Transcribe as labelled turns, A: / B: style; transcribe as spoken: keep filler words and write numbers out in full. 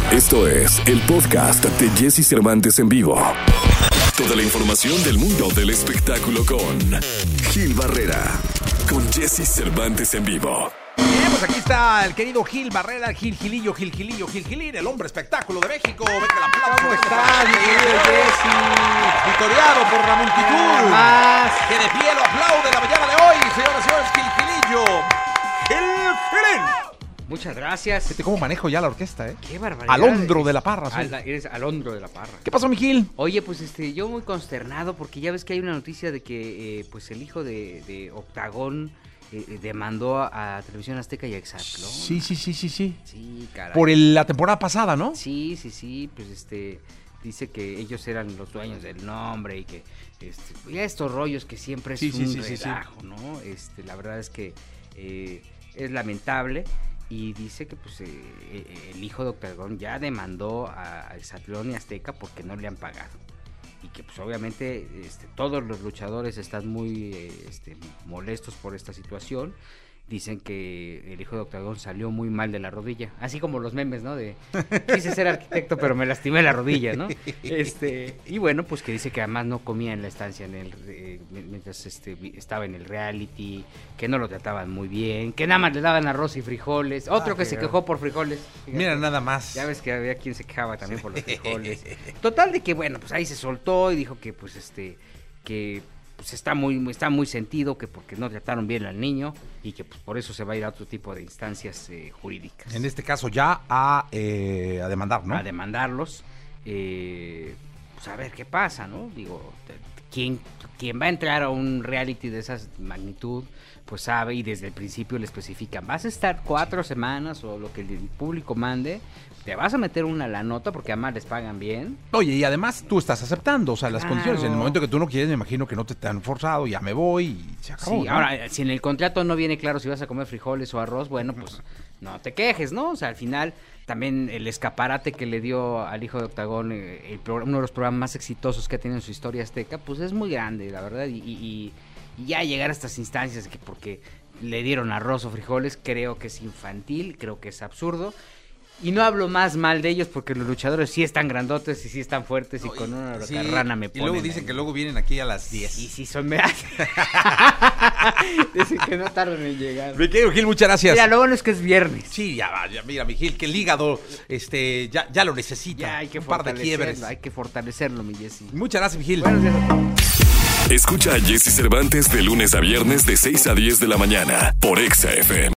A: Esto es el podcast de Jesse Cervantes en vivo. Toda la información del mundo del espectáculo con Gil Barrera. Con Jesse Cervantes en vivo.
B: Bien, pues aquí está el querido Gil Barrera, Gil Gilillo, Gil Gilillo, Gil Gilín, el hombre espectáculo de México. Vete el aplauso.
C: ¿Cómo estás, mi querido Jesse?
B: Victoriado por la multitud.
C: Más.
B: Que de pie lo aplaude la mañana de hoy, señoras y señores, Gil Gilillo. Gil Gilín.
C: Muchas gracias.
B: Fíjate cómo manejo ya la orquesta, ¿eh?
C: Qué barbaridad.
B: Alondro de la Parra, soy.
C: Al- eres Alondro de la Parra.
B: ¿Qué pasó, mi Gil?
C: Oye, pues este, yo muy consternado porque ya ves que hay una noticia de que eh, pues el hijo de, de Octagón eh, demandó a, a Televisión Azteca y a Exatlón.
B: Sí, sí, sí, sí, sí.
C: Sí, caray.
B: Por el- la temporada pasada, ¿no?
C: Sí, sí, sí, pues este, dice que ellos eran los dueños del nombre y que, este, ya estos rollos que siempre es
B: Sí, sí,
C: un
B: sí, sí, sí.
C: relajo, ¿no? Este, la verdad es que eh, es lamentable. Y dice que pues eh, el hijo de Octagón ya demandó a Exatlón y Azteca porque no le han pagado. Y que pues obviamente este, todos los luchadores están muy eh, este, molestos por esta situación. Dicen que el hijo de Octagón salió muy mal de la rodilla. Así como los memes, ¿no? De quise ser arquitecto pero me lastimé la rodilla, ¿no? Este, y bueno, pues que dice que además no comía en la estancia en el, eh, mientras este, estaba en el reality, que no lo trataban muy bien, que nada más le daban arroz y frijoles. Otro
B: Ah,
C: que se
B: fíjate.
C: quejó por frijoles. Fíjate.
B: Mira, nada más.
C: Ya ves que había quien se quejaba también por los frijoles. Total de que bueno, pues ahí se soltó y dijo que pues este que pues está muy está muy sentido, que porque no trataron bien al niño y que pues por eso se va a ir a otro tipo de instancias eh, jurídicas.
B: En este caso ya a, eh, a demandar, ¿no?
C: A demandarlos, eh, pues a ver qué pasa, ¿no? Digo, te- quien quien va a entrar a un reality de esa magnitud, pues sabe y desde el principio le especifican, vas a estar cuatro semanas o lo que el público mande, te vas a meter una la nota porque además les pagan bien.
B: Oye, y además tú estás aceptando, o sea, las
C: Claro.
B: condiciones. En el momento que tú no quieres, me imagino que no te han forzado, ya me voy y se acabó.
C: Sí,
B: ¿no?
C: ahora, si en el contrato no viene claro si vas a comer frijoles o arroz, bueno, pues no te quejes, ¿no? O sea, al final también el escaparate que le dio al hijo de Octagón, eh, el pro- uno de los programas más exitosos que ha tenido en su historia azteca, pues es muy grande, la verdad, y, y- y ya llegar a estas instancias que porque le dieron arroz o frijoles, creo que es infantil, creo que es absurdo. Y no hablo más mal de ellos porque los luchadores sí están grandotes y sí están fuertes y con una
D: Sí,
C: rana me
D: y
C: ponen.
D: luego dicen
C: ahí.
D: que luego vienen aquí a las diez.
C: Y sí son me dicen que no tardan en llegar.
B: Mi querido Gil, muchas gracias.
C: Mira, lo bueno es que es viernes.
D: Sí, ya va, ya, mira, mi Gil, que el hígado este, ya, ya lo necesita.
C: Ya hay que
D: un par de quiebres.
C: fortalecerlo, hay que fortalecerlo, mi Jessy.
B: Muchas gracias, mi Gil.
C: Buenos días a todos.
A: Escucha a Jesse Cervantes de lunes a viernes de seis a diez de la mañana por Exa F M.